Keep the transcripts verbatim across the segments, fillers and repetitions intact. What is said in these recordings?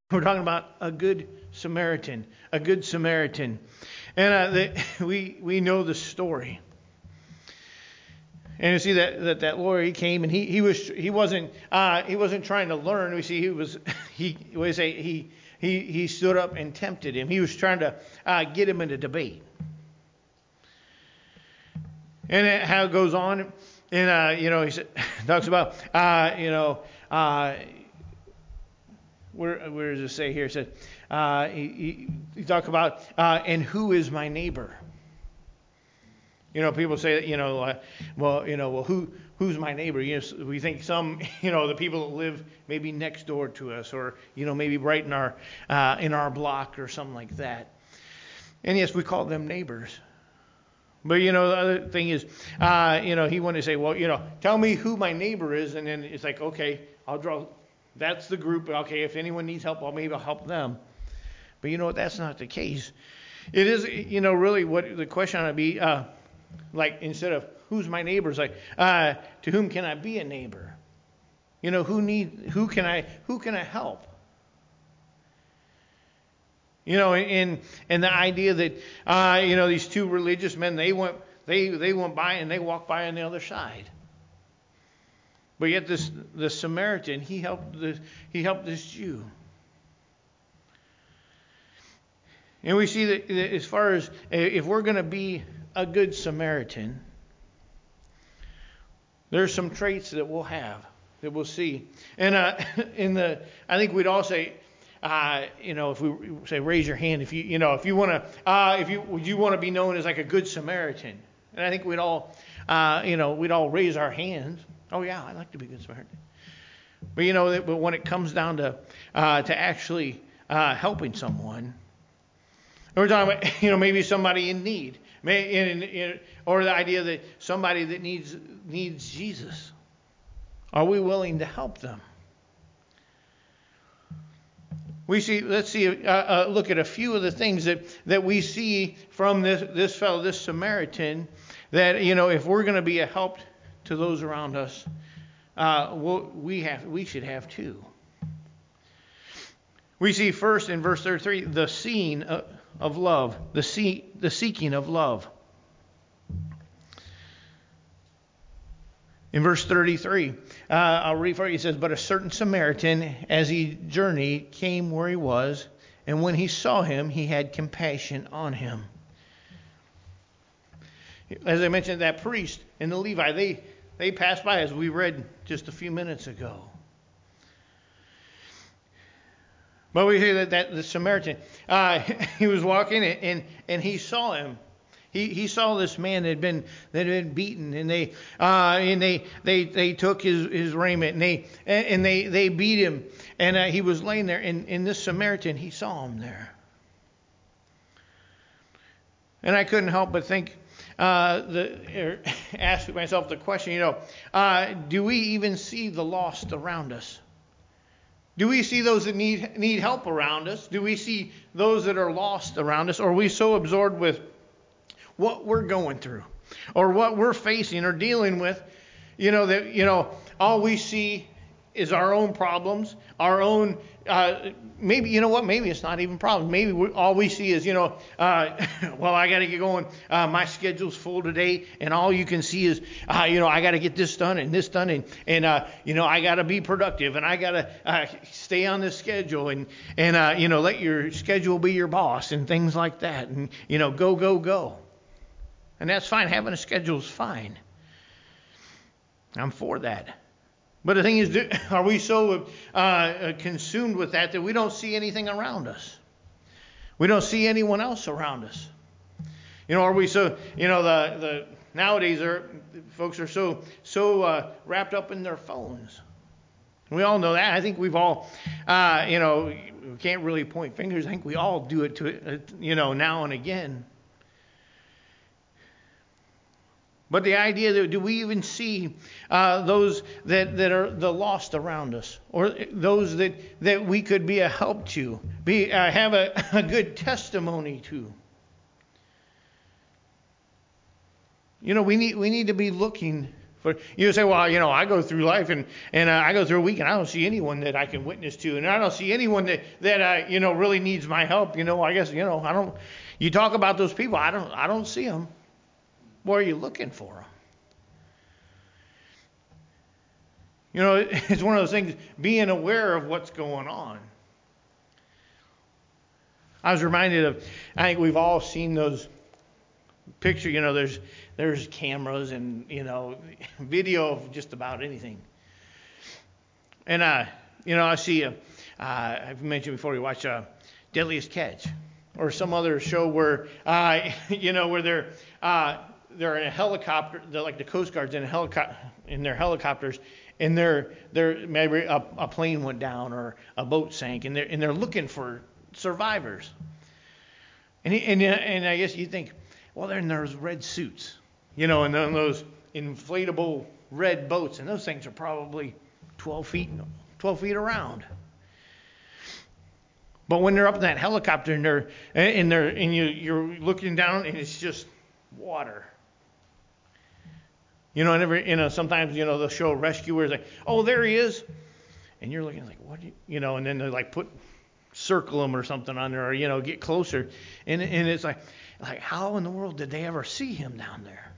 We're talking about a good Samaritan, a good Samaritan. And uh, the, we we know the story. And you see that that, that lawyer, he came and he he was he wasn't uh, he wasn't trying to learn. We see he was he we say he he he stood up and tempted him. He was trying to uh, get him in a debate. And it, how it goes on, and uh, you know he said, talks about uh, you know. Uh, Where, where does it say here? It said, uh, he, he, he talked about, uh, and who is my neighbor? You know, people say, you know, uh, well, you know, well, who, who's my neighbor? You know, we think some, you know, the people that live maybe next door to us, or you know, maybe right in our, uh, in our block or something like that. And yes, we call them neighbors. But you know, the other thing is, uh, you know, he wanted to say, well, you know, tell me who my neighbor is, and then it's like, okay, I'll draw. That's the group. Okay, if anyone needs help, well, maybe I'll help them. But you know what? That's not the case. It is, you know, really what the question ought to be, uh, like instead of who's my neighbor, it's like, uh, to whom can I be a neighbor? You know, who need, who can I, who can I help? You know, and and the idea that, uh, you know, these two religious men, they went, they they went by and they walked by on the other side. But yet this the Samaritan, he helped the he helped this Jew. And we see that as far as if we're going to be a good Samaritan, there's some traits that we'll have that we'll see. And uh, in the I think we'd all say, uh, you know, if we say raise your hand if you you know if you want to uh, if you you want to be known as like a good Samaritan, and I think we'd all uh, you know we'd all raise our hands. Oh yeah, I'd like to be a good Samaritan. But you know, but when it comes down to uh, to actually uh, helping someone, we're talking about you know maybe somebody in need, may, in, in, or the idea that somebody that needs needs Jesus. Are we willing to help them? We see. Let's see. Uh, uh, look at a few of the things that, that we see from this this fellow, this Samaritan. That you know, if we're going to be a help to those around us, uh, we'll, we have we should have too. We see first in verse thirty-three the seeing of, of love, the see, the seeking of love. In verse thirty-three, uh, I'll read for you. It says, "But a certain Samaritan, as he journeyed, came where he was, and when he saw him, he had compassion on him." As I mentioned, that priest and the Levi, they They passed by, as we read just a few minutes ago. But we hear that, that the Samaritan, uh, he was walking and, and, and he saw him. He he saw this man that had been that had been beaten, and they uh, and they they they took his, his raiment and they and they, they beat him, and uh, he was laying there. And, and this Samaritan, he saw him there. And I couldn't help but think. Uh, the, ask myself the question, you know, uh, do we even see the lost around us? Do we see those that need need help around us? Do we see those that are lost around us? Or are we so absorbed with what we're going through or what we're facing or dealing with, you know, that, you know, all we see is our own problems, our own, uh, maybe, you know what, maybe it's not even problems. Maybe we, all we see is, you know, uh, well, I got to get going. Uh, my schedule's full today, and all you can see is, uh, you know, I got to get this done and this done, and, and uh, you know, I got to be productive, and I got to uh, stay on this schedule, and, and uh, you know, let your schedule be your boss, and things like that, and, you know, go, go, go. And that's fine. Having a schedule is fine. I'm for that. But the thing is, are we so uh, consumed with that that we don't see anything around us? We don't see anyone else around us. You know, are we so, you know, the, the nowadays are, folks are so so uh, wrapped up in their phones. We all know that. I think we've all, uh, you know, we can't really point fingers. I think we all do it to, uh, you know, now and again. But the idea that do we even see uh, those that, that are the lost around us, or those that, that we could be a help to, be uh, have a, a good testimony to? You know, we need we need to be looking For you say, well, you know, I go through life and and uh, I go through a week and I don't see anyone that I can witness to, and I don't see anyone that that uh, you know really needs my help. You know, I guess you know I don't. You talk about those people, I don't I don't see them. Where are you looking for them? You know, it's one of those things. Being aware of what's going on. I was reminded of. I think we've all seen those pictures. You know, there's there's cameras and you know video of just about anything. And uh, you know, I see. A, uh, I've mentioned before. We watch uh, Deadliest Catch, or some other show where uh, you know where they're uh, they're in a helicopter. They're like the Coast Guard's in a helicopter in their helicopters, and they're they're maybe a, a plane went down or a boat sank, and they're and they're looking for survivors. And he, and and I guess you think, well, they're in those red suits, you know, and then those inflatable red boats, and those things are probably twelve feet around. But when they're up in that helicopter and they're and they're and you you're looking down and it's just water. You know, and every, you know, sometimes you know they'll show rescuers like, oh, there he is, and you're looking like, what, do you, you know, and then they like put circle them or something on there, or you know, get closer, and and it's like, like how in the world did they ever see him down there?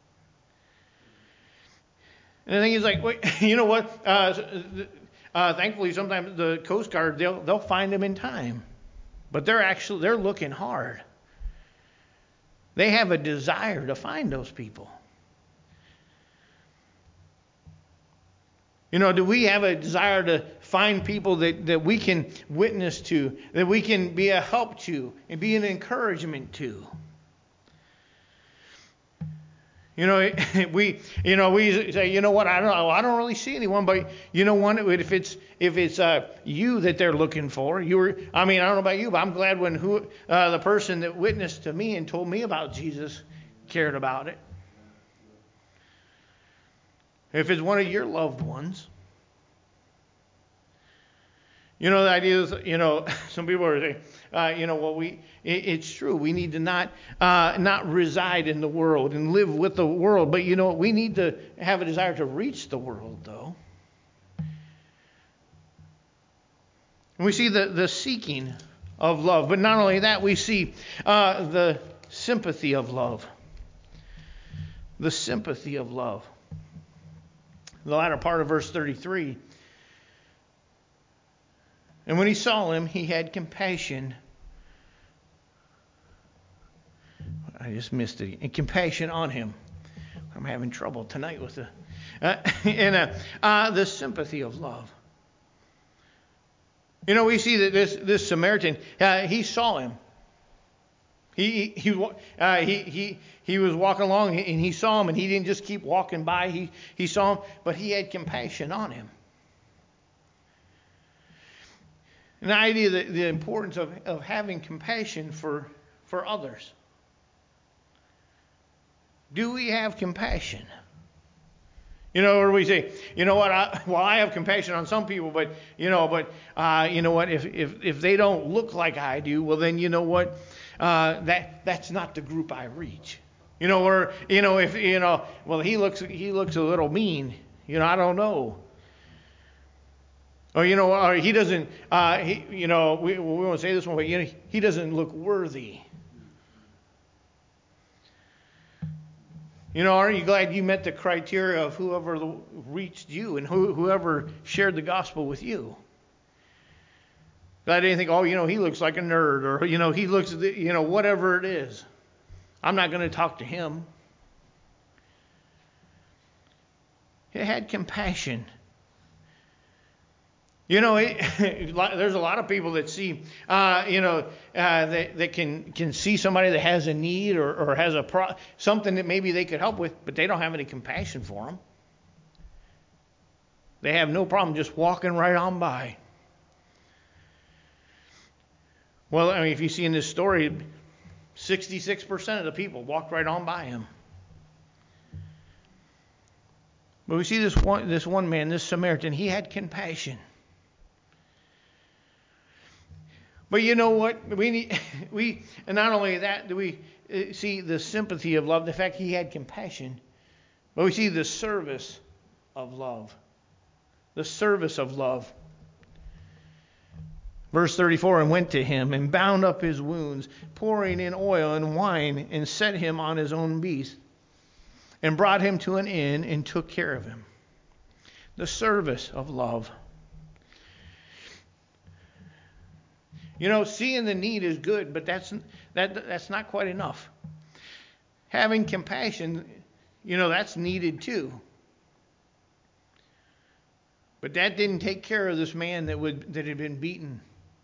And the thing is, like, wait, you know what? Uh, uh, thankfully, sometimes the Coast Guard they'll they'll find him in time, but they're actually they're looking hard. They have a desire to find those people. You know, do we have a desire to find people that, that we can witness to, that we can be a help to, and be an encouragement to? You know, we, you know, we say, you know what? I don't, I don't really see anyone, but you know what? If it's, if it's uh, you that they're looking for, you were. I mean, I don't know about you, but I'm glad when who uh, the person that witnessed to me and told me about Jesus cared about it. If it's one of your loved ones. You know, the idea is, you know, some people are saying, uh, you know, well, we, it, it's true. We need to not, uh, not reside in the world and live with the world. But, you know, we need to have a desire to reach the world, though. And we see the, the seeking of love. But not only that, we see uh, the sympathy of love. The sympathy of love. The latter part of verse thirty-three. And when he saw him, he had compassion. I just missed it. And compassion on him. I'm having trouble tonight with the uh, and uh, uh, the sympathy of love. You know, we see that this this Samaritan, uh, he saw him. He he uh, he he he was walking along and he saw him, and he didn't just keep walking by. He he saw him, but he had compassion on him. An idea that the importance of, of having compassion for for others. Do we have compassion? You know, or we say, you know what? I, well, I have compassion on some people, but you know, but uh, you know what? If if if they don't look like I do, well, then you know what? Uh, that that's not the group I reach. You know, or you know, if you know, well, he looks he looks a little mean. You know, I don't know. Or you know, or he doesn't. Uh, he, you know, we we won't say this one, but you know, he doesn't look worthy. You know, aren't you glad you met the criteria of whoever reached you and who, whoever shared the gospel with you? I didn't think, oh, you know, he looks like a nerd, or you know, he looks, you know, whatever it is. I'm not going to talk to him. He had compassion. You know, it, there's a lot of people that see, uh, you know, uh, that, that can can see somebody that has a need or, or has a pro- something that maybe they could help with, but they don't have any compassion for them. They have no problem just walking right on by. Well, I mean, if you see in this story, sixty-six percent of the people walked right on by him. But we see this one, this one man, this Samaritan, he had compassion. But you know what? We need, we, and not only that, do we see the sympathy of love, the fact he had compassion. But we see the service of love. The service of love. Verse thirty-four, and went to him and bound up his wounds, pouring in oil and wine, and set him on his own beast, and brought him to an inn and took care of him. The service of love. You know, seeing the need is good, but that's that that's not quite enough. Having compassion, you know, that's needed too. But that didn't take care of this man that would that had been beaten.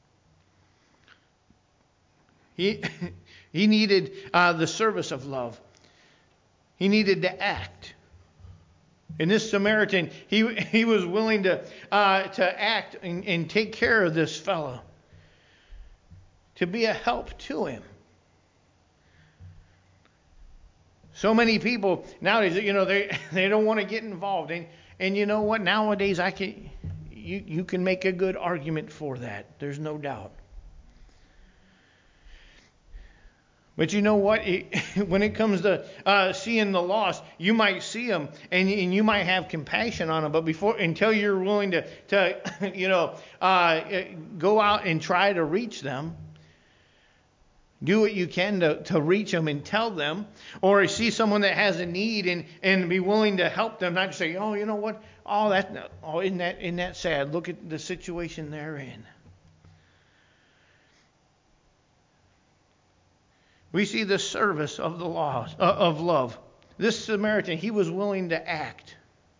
He he needed uh, the service of love. He needed to act. And this Samaritan, he he was willing to uh, to act and, and take care of this fellow, to be a help to him. So many people nowadays, you know, they they don't want to get involved, and and you know what? Nowadays, I can you you can make a good argument for that. There's no doubt. But you know what? It, when it comes to uh, seeing the lost, you might see them and, and you might have compassion on them. But before, until you're willing to, to you know, uh, go out and try to reach them, do what you can to, to reach them and tell them, or see someone that has a need and, and be willing to help them, not just say, oh, you know what? Oh, that, oh, isn't that, isn't that sad? Look at the situation they're in. We see the service of the law, uh, of love. This Samaritan, he was willing to act.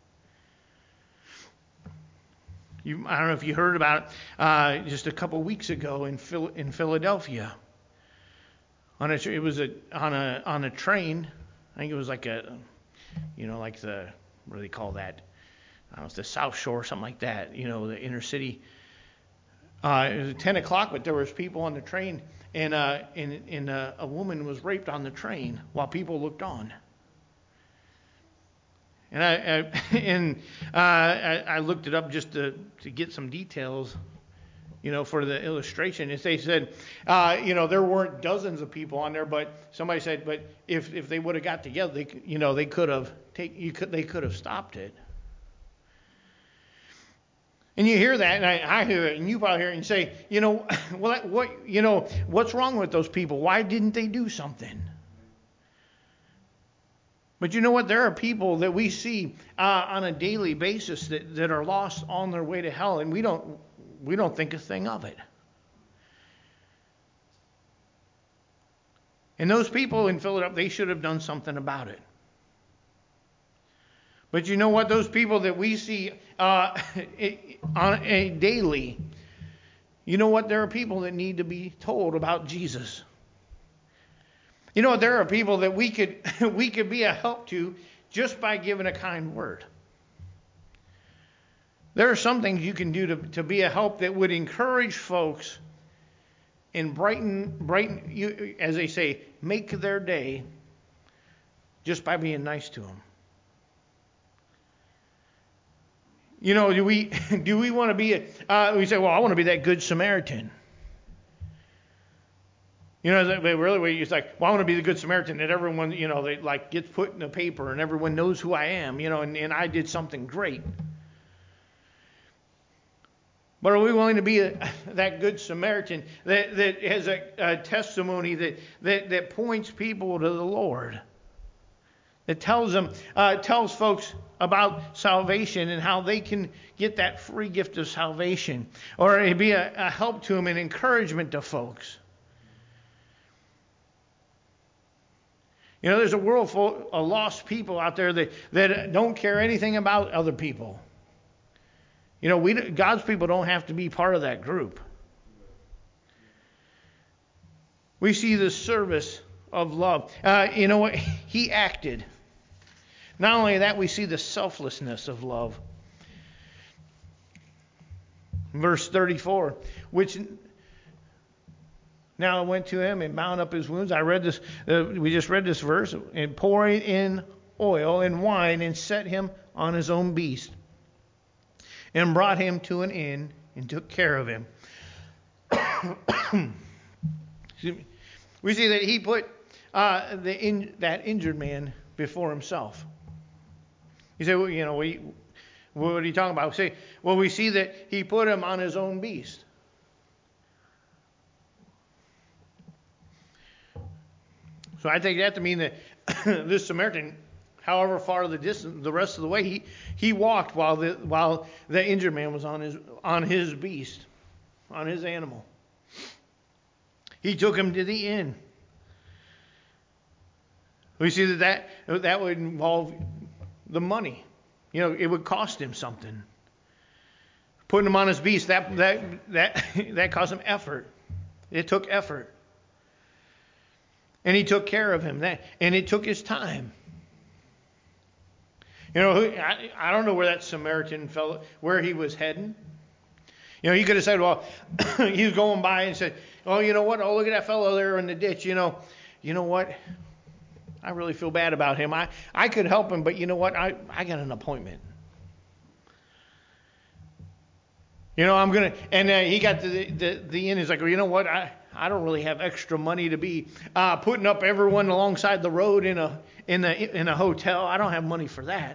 You, I don't know if you heard about it uh, just a couple weeks ago in Phil, in Philadelphia. On a, it was a on a on a train. I think it was like a, you know, like the what do they call that? I don't know, it's the South Shore, something like that. You know, the inner city. Uh, it was ten o'clock, but there was people on the train. And, uh, and, and uh, a woman was raped on the train while people looked on. And I, I and uh, I, I looked it up just to, to get some details, you know, for the illustration. As they said, uh, you know, there weren't dozens of people on there, but somebody said, but if if they would have got together, they, you know, they could have take you could they could have stopped it. And you hear that, and I, I hear it, and you probably hear it, and say, you know, well, what, you know, what's wrong with those people? Why didn't they do something? But you know what? There are people that we see uh, on a daily basis that, that are lost on their way to hell, and we don't we don't think a thing of it. And those people in Philadelphia, they should have done something about it. But you know what? Those people that we see uh, on a daily, you know what? There are people that need to be told about Jesus. You know, there are people that we could we could be a help to just by giving a kind word. There are some things you can do to, to be a help that would encourage folks and brighten brighten you, as they say, make their day just by being nice to them. You know, do we do we want to be a, uh, we say, well, I want to be that good Samaritan. You know, really, it's like, well, I want to be the good Samaritan that everyone, you know, they like gets put in the paper and everyone knows who I am, you know, and, and I did something great. But are we willing to be a, that good Samaritan that, that has a, a testimony that, that, that points people to the Lord? That tells them, uh, tells folks about salvation and how they can get that free gift of salvation, or it'd be a, a help to them and encouragement to folks. You know, there's a world full of lost people out there that, that don't care anything about other people. You know, we God's people don't have to be part of that group. We see the service of love. Uh, you know what? He acted. Not only that, we see the selflessness of love. Verse thirty-four, which now went to him and bound up his wounds. I read this, uh, we just read this verse, and pouring in oil and wine and set him on his own beast and brought him to an inn and took care of him. We see that he put uh, the in, that injured man before himself. You say, well, you know, we, what are you talking about? We say, well, we see that he put him on his own beast. So I take that to mean that this Samaritan, however far the distance, the rest of the way, he, he walked while the while the injured man was on his on his beast, on his animal. He took him to the inn. We see that that, that would involve the money. You know, it would cost him something. Putting him on his beast, that that that that cost him effort. It took effort. And he took care of him. That, and it took his time. You know, I, I don't know where that Samaritan fellow, where he was heading. You know, he could have said, well, he was going by and said, oh, you know what? Oh, look at that fellow there in the ditch. You know, you know what? I really feel bad about him. I, I could help him, but you know what? I, I got an appointment. You know, I'm going to, and uh, he got to the, the, the inn. He's like, well, you know what? I, I don't really have extra money to be uh, putting up everyone alongside the road in a in a in a hotel. I don't have money for that.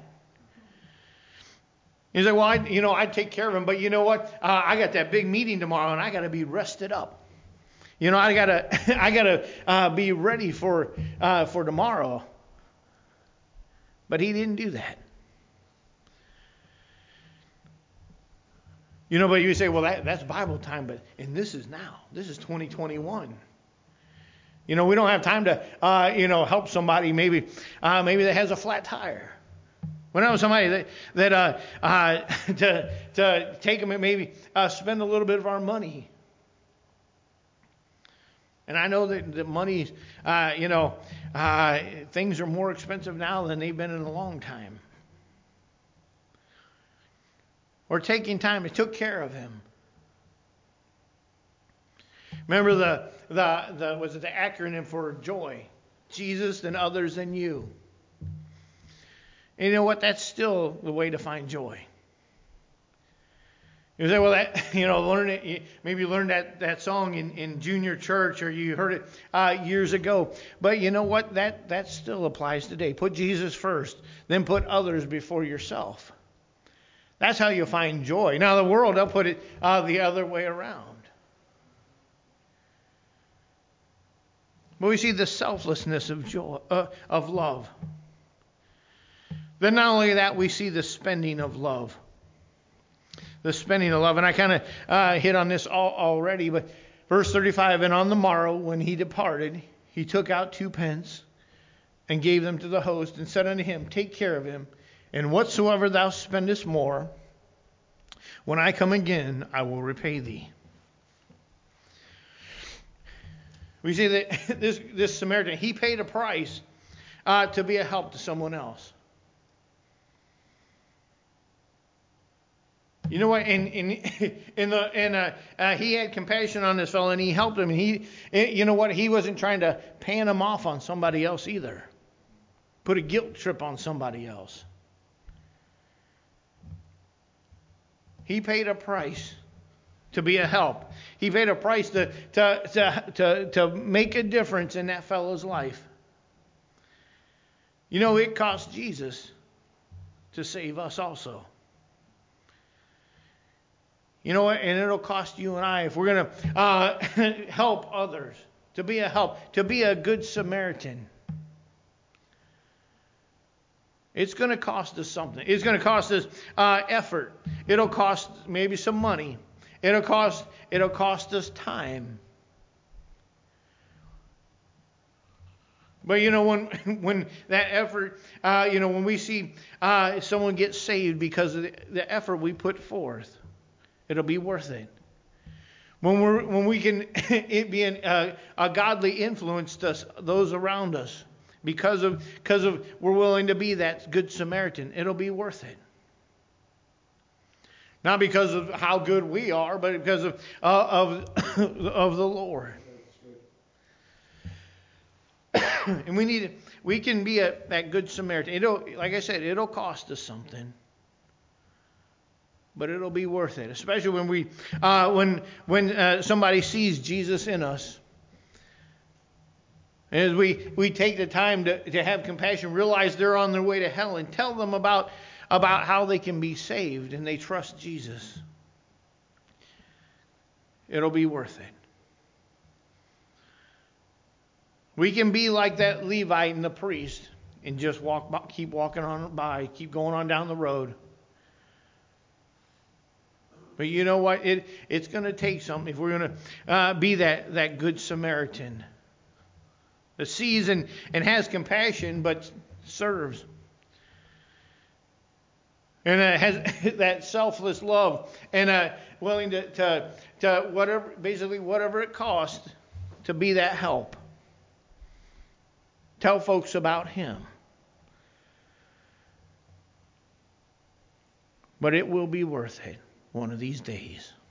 He's like, well, I, you know, I'd take care of him, but you know what? Uh, I got that big meeting tomorrow, and I got to be rested up. You know, I gotta I gotta uh, be ready for uh, for tomorrow. But he didn't do that. You know, but you say, well, that, that's Bible time, but and this is now. This is twenty twenty-one. You know, we don't have time to, uh, you know, help somebody maybe uh, maybe that has a flat tire. We don't have somebody that, that uh, uh, to, to take them and maybe uh, spend a little bit of our money. And I know that the money, uh, you know, uh, things are more expensive now than they've been in a long time. Or taking time, it took care of him. Remember the the the was it the acronym for joy? Jesus and others and you. And you know what? That's still the way to find joy. You say, well, that, you know, learn it. Maybe you learned that, that song in, in junior church, or you heard it uh, years ago. But you know what? That that still applies today. Put Jesus first, then put others before yourself. That's how you find joy. Now, the world, they'll put it uh, the other way around. But we see the selflessness of joy, uh, of love. Then not only that, we see the spending of love. The spending of love. And I kind of uh, hit on this all, already, but verse thirty-five, and on the morrow when he departed, he took out two pence and gave them to the host and said unto him, take care of him, and whatsoever thou spendest more, when I come again, I will repay thee. We see that this, this Samaritan, he paid a price uh, to be a help to someone else. You know what? In in in the and uh, uh, he had compassion on this fellow, and he helped him. And he, you know what? He wasn't trying to pan him off on somebody else either. Put a guilt trip on somebody else. He paid a price to be a help. He paid a price to to to to, to make a difference in that fellow's life. You know, it cost Jesus to save us also. You know what? And it'll cost you and I if we're going to uh, help others, to be a help, to be a good Samaritan. It's going to cost us something. It's going to cost us uh, effort. It'll cost maybe some money. It'll cost. It'll cost us time. But you know, when when that effort, uh, you know, when we see uh, someone get saved because of the, the effort we put forth, it'll be worth it. When we're when we can it be an, uh, a godly influence to us, those around us, because of because of we're willing to be that good Samaritan, it'll be worth it. Not because of how good we are, but because of uh, of of the Lord. And we need we can be a that good Samaritan. It'll, like I said, it'll cost us something. But it'll be worth it, especially when we, uh, when when uh, somebody sees Jesus in us. As we, we take the time to, to have compassion, realize they're on their way to hell, and tell them about about how they can be saved and they trust Jesus, it'll be worth it. We can be like that Levite and the priest and just walk by, keep walking on by, keep going on down the road. But you know what? It it's going to take something if we're going to uh, be that, that good Samaritan that sees and, and has compassion but serves. And uh, has that selfless love and uh, willing to, to, to whatever, basically whatever it costs to be that help. Tell folks about Him. But it will be worth it one of these days.